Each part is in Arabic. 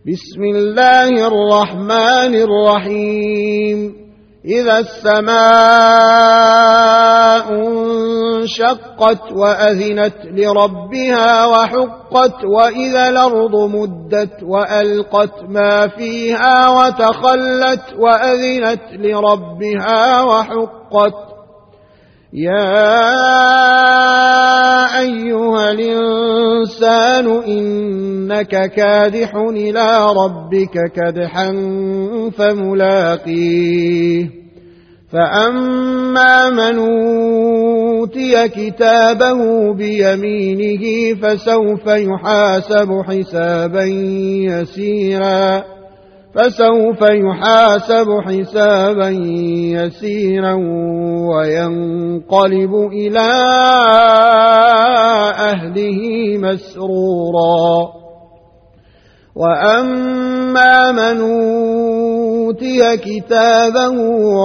بسم الله الرحمن الرحيم إذا السماء انشقت وأذنت لربها وحقت وإذا الأرض مدت وألقت ما فيها وتخلت وأذنت لربها وحقت يا أيها الإنسان إنك كادح إلى ربك كدحا فملاقيه فأما من أوتي كتابه بيمينه فسوف يحاسب حسابا يسيرا وينقلب إلى أهله مسرورا وأما من أوتي كتابه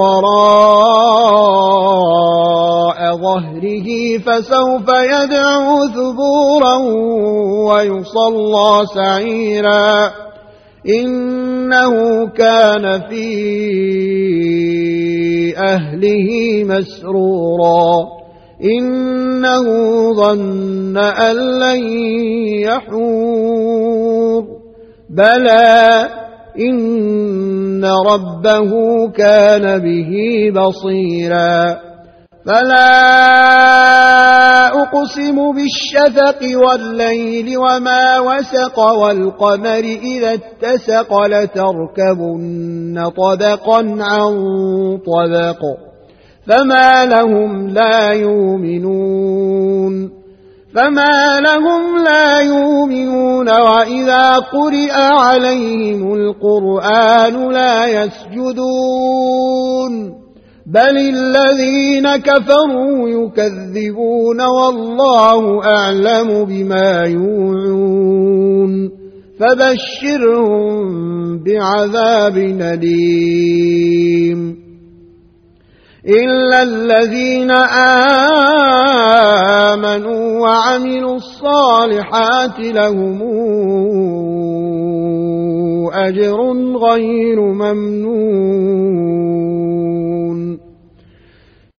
وراء ظهره فسوف يدعو ثبورا ويصلى سعيرا إنه كان في أهله مسرورا إنه ظن أن لن يحور بلى إن ربه كان به بصيرا فلا أقسم بالشفق والليل وما وسق والقمر إذا اتسق لتركبن طبقا عن طبق فما لهم لا يؤمنون وإذا قرئ عليهم القرآن لا يسجدون بل الذين كفروا يكذبون والله أعلم بما يوعون فبشرهم بعذاب أليم إلا الذين آمنوا وعملوا الصالحات لهم أجر غير ممنون